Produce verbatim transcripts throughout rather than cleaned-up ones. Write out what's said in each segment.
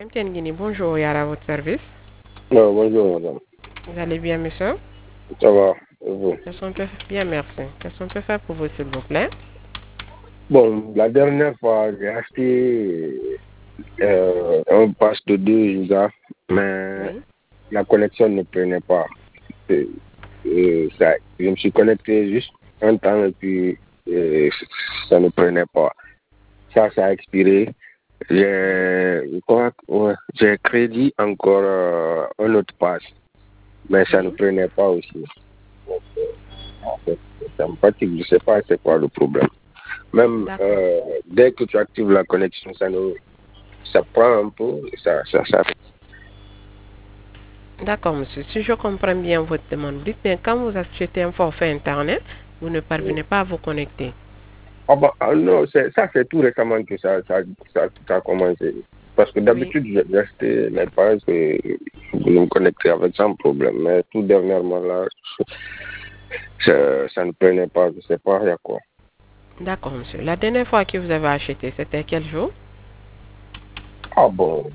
M T N Guinée, bonjour, Yara, à votre service. Non, bonjour madame. Vous allez bien, monsieur? Ça va, et vous? Qu'est-ce qu'on peut... Bien, merci. Qu'est-ce qu'on peut faire pour vous, s'il vous plaît? Bon, la dernière fois, j'ai acheté euh, un pass de deux gigas, mais Oui. la connexion ne prenait pas. Et, et ça, je me suis connecté juste un temps et puis et ça ne prenait pas. Ça, ça a expiré. J'ai je crois que, ouais, j'ai crédit encore euh, un autre pass, mais ça ne Oui. prenait pas aussi. Donc, euh, en fait, ça me fatigue, je ne sais pas c'est quoi le problème. Même D'accord. euh, dès que tu actives la connexion, ça, nous, ça prend un peu, ça, ça, ça. D'accord, monsieur. Si je comprends bien votre demande, dites bien, quand vous achetez un forfait Internet, vous ne parvenez pas à vous connecter. Ah bah, ah non, c'est- ça c'est tout récemment que ça, ça, ça, ça a commencé. Parce que Oui. d'habitude, j'ai acheté les pages et je me connecter avec sans problème. Mais tout dernièrement là, ça, ça ne prenait pas, je ne sais pas, il y a quoi. D'accord, monsieur. La dernière fois que vous avez acheté, c'était quel jour? Ah bon,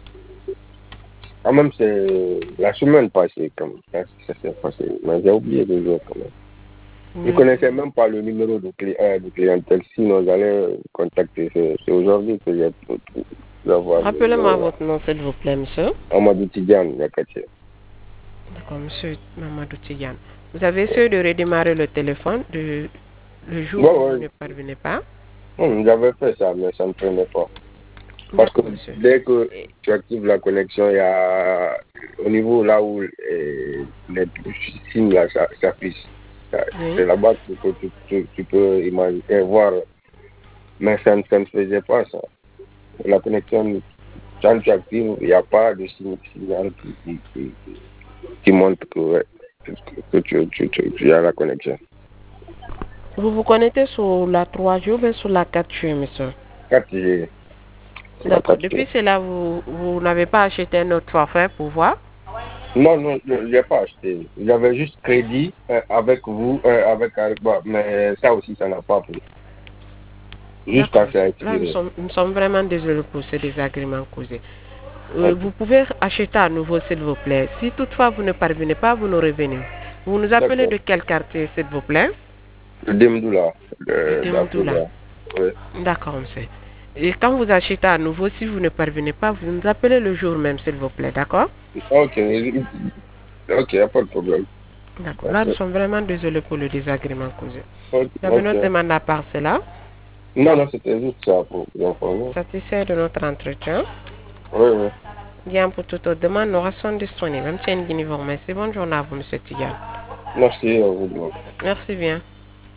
quand même c'est la semaine passée, quand même. Ça, ça s'est passé. Mais j'ai oublié le jour quand même. Je ne Vous- connaissais même pas le numéro de, cli- euh, de clientèle, sinon j'allais contacter. C'est c'est aujourd'hui que j'ai pu pu avoir le Rappelez-moi numéro là. votre nom, s'il vous plaît, monsieur. Amadou Tidiane, Yakaché. D'accord, monsieur Mamadou Tidiane. Vous avez essayé de redémarrer le téléphone de- le jour Ouais, où vous ouais. ne parvenez pas? Hum, j'avais fait ça, mais ça ne prenait pas. Parce que D'accord, monsieur. dès que Et- tu actives la connexion, il y a au niveau là où euh, les signes là ça- s'affichent. Ça- Oui. C'est là-bas que que tu, tu- tu peux imaginer, euh, voir. Mais ça, ne ça ne faisait pas ça. La connexion, quand tu actives, il n'y a pas de signe- signal qui, qui, qui, qui montre que, ouais, que, que tu, tu, tu, tu as la connexion. Vous vous connectez sur la trois G ou bien sur la quatre G, monsieur? quatre G, la D'accord. quatre G. Depuis cela, vous, vous n'avez pas acheté un autre forfait pour voir? Non, non, je n'ai pas acheté. J'avais juste crédit euh, avec vous, euh, avec Ariba, mais ça aussi, ça n'a pas pris. D'accord, Jusqu'à ça a monsieur. Là, nous expiré. sommes, nous sommes vraiment désolés pour ce désagrément causé. Euh, Ok, vous pouvez acheter à nouveau, s'il vous plaît. Si toutefois vous ne parvenez pas, vous nous revenez. Vous nous appelez d'accord. de quel quartier, s'il vous plaît? Le Demdoula, De de, Demdoula. d'Abuja. Oui, D'accord, monsieur. Et quand vous achetez à nouveau, si vous ne parvenez pas, vous nous appelez le jour même, s'il vous plaît, d'accord? ok, ok, y a pas de problème. D'accord. Là, nous Merci. sommes vraiment désolés pour le désagrément causé. Ok, Vous avez ok. notre demande à part cela. Non, non, c'était juste ça pour vous informer. Satisfait de notre entretien. Oui, oui. Bien pour toute autre demande, nous restons disponibles. Même si vous remercie. Bonne journée à vous, monsieur Tigal. Merci à vous. Merci bien.